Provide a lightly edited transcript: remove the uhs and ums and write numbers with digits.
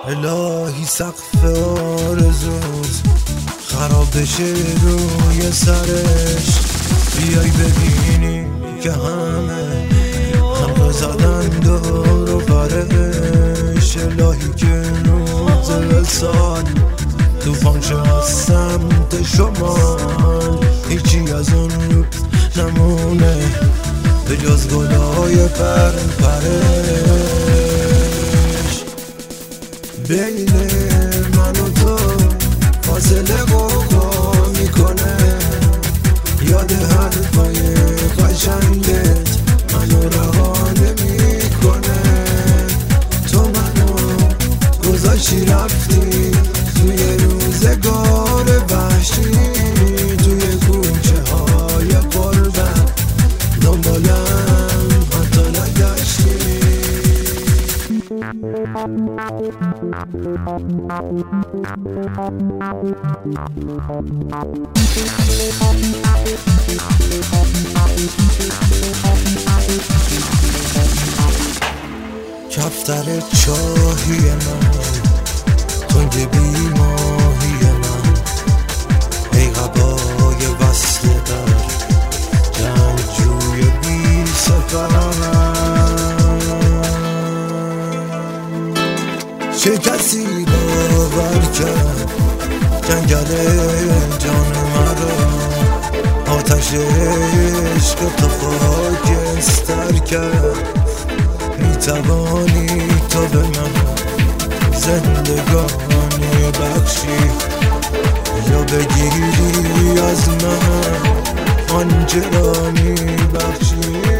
الهی سقف آرزوت خراب بشه روی سرش، بیای ببینی که همه حلقه زدن دور و برش. الهی که روز وصال توفان شد از سمت شمال، هیچی از اون روز نمونه به جز گلای پرپرش. بین من و تو فاصله قوقا میکنه، یاد حرفای قشنگت منو رها نمیکنه. تو منو گذاشتی رفتی توی روزگار وحشی، توی کوچه های غربت دنبالم حتی نگشتی. کفتر چاهی من، تنگ بیماهی من، ای قبای وصل در جنگجوی بی سفر. چه کسی باور کرد جنگل جان مرا، آتش عشق تو خاکستر کرد. میتوانی تو به من زندگانی بخشی، یا بگیری از من آنچه را میبخشی.